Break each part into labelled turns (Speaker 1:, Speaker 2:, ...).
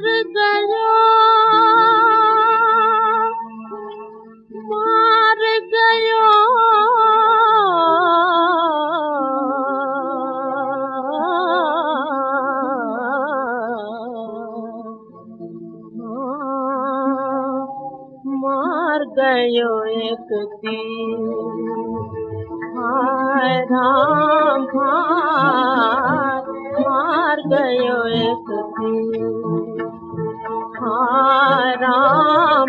Speaker 1: गयो मार गयो मार गयो एक तीर हाय राम मार गयो एक तीर हाय राम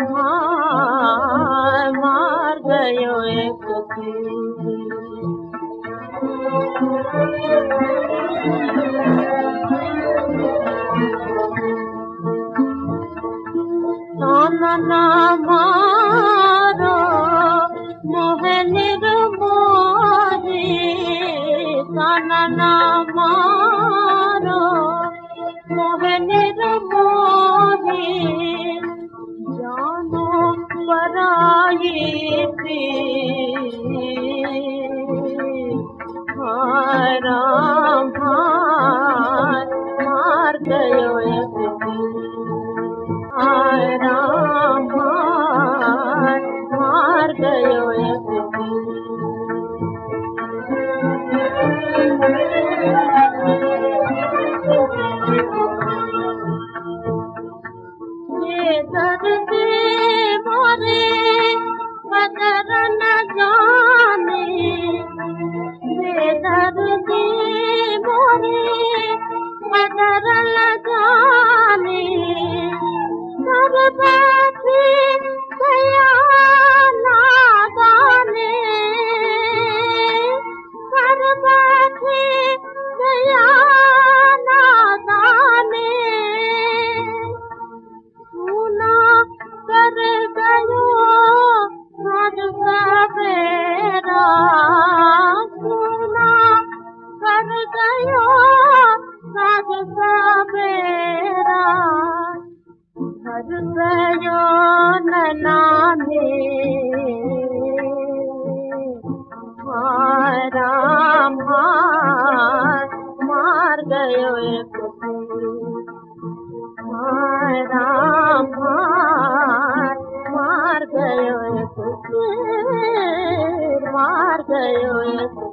Speaker 1: मार गयो एक तीर ताना मारो मोहे निर्मोही ताना मारो मोहे निर्मोही जानो पराई थी हाय राम मार गयो एक हाय राम मार गयो एक ये दर्द मोरे कदर न जाने ये दर्द मोरे कदर न जाने कर बैठी गया नादाने कर बैठी गया नादाने सुना कर गयो साध सवेरा सुना कर गयो साध सवेरा घर गयो ननाने हाय राम मार गयो एक हाय राम मार गयो एक मार गयो एक